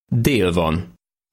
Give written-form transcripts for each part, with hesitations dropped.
Dél van.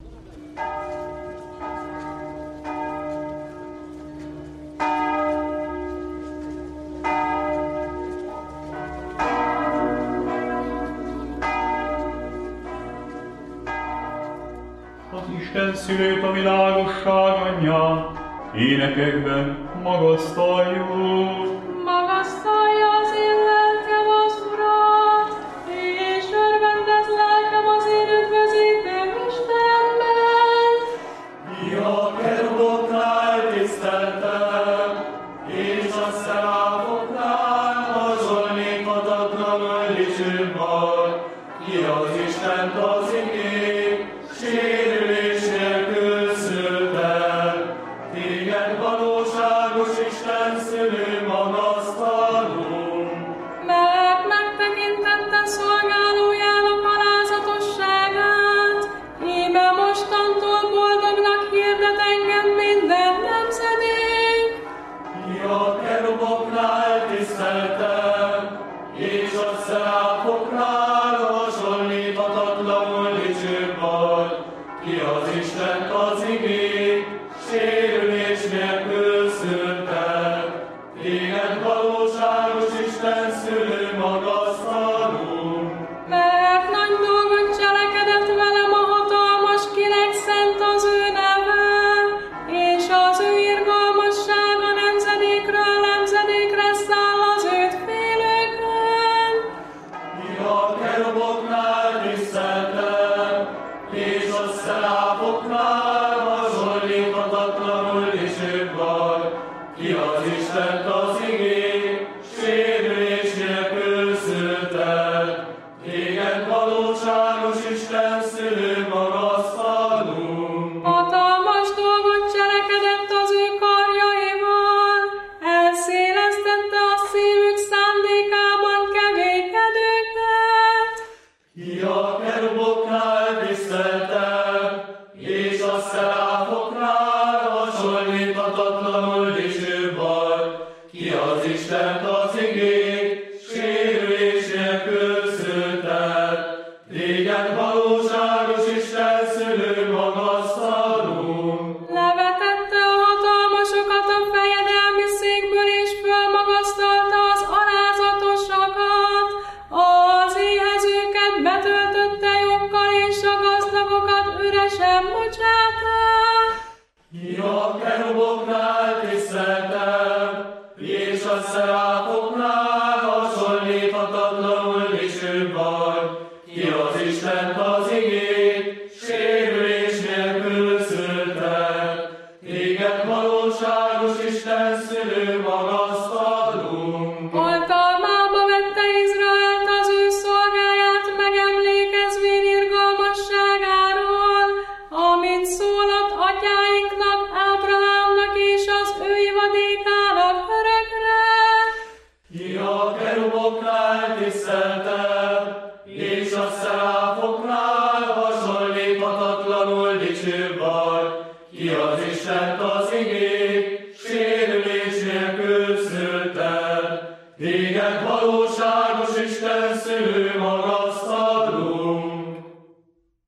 Az Isten szülőt, a világosság anyját, énekekben magasztaljuk. Magasztalja az én lelkem az Urat, és örvendez lelkem az én üdvözítőm Istenemben. Mi a keruboknál tiszteltem, és a szeráfoknál hasonlíthatatlanul dicsőbb vagy. Ki az Istent az igény, sérülés nélkül szültel. Téged valóságos Isten szülő magasztalunk. Mert megtekintette szolgálójának alázatosságát, íme mostantól boldognak hirdet engem minden nemzedék. Mi a keruboknál tiszteltem, és a szeráfoknál hasonlíthatatlanul dicsőbb vagy. Ki az Istent az igény, sérülés nélkül szültel. Téged valóságos Isten szülő magasztalunk. Mert nagy dolgot cselekedett velem a hatalmas, kinek szent az ő neve, és az ő irgalmassága nemzedékről nemzedékre száll az őt félőkön. Mi a keruboknál tiszteltem, és a szeráfoknál hasonlíthatatlanul dicsőbb vagy. Ki az Istent az igény, sérülés nélkül szültel. Téged valóságos Isten szülő magasztalunk. Hatalmas dolgot cselekedett az ő karjaival, elszélesztette a szívük szándékában keménykedőket. Ki a keruboknál tiszteltem, és a szeráfoknál hasonlíthatatlanul dicsőbb vagy. Ki az Istent az igény, sérülés nélkül szültel. Téged valóságos Isten szülő magasztalunk. Levetette a hatalmasokat a fejedelmi székből, és fölmagasztalta az alázatosakat. Az éhezőket betöltötte joggal, és a gazdagokat üresen bocsátta. Ki a keruboknál tiszteltem, és a szeráfoknál hasonlíthatatlanul dicsőbb vagy. Ki az Istent az igény, sérülés nélkül szültel. Téged valóságos Isten szülő magasztalunk. Oltalmába vette Izraelt az ő szolgáját, megemlékezvén irgalmasságáról, amit szólott atyáinknak, Ábrahámnak és az ő ivadékának örökre. Ki a keruboknál tiszteltem, és a szeráfoknál hasonlíthatatlanul dicsőbb vagy. Ki az Istent az igény,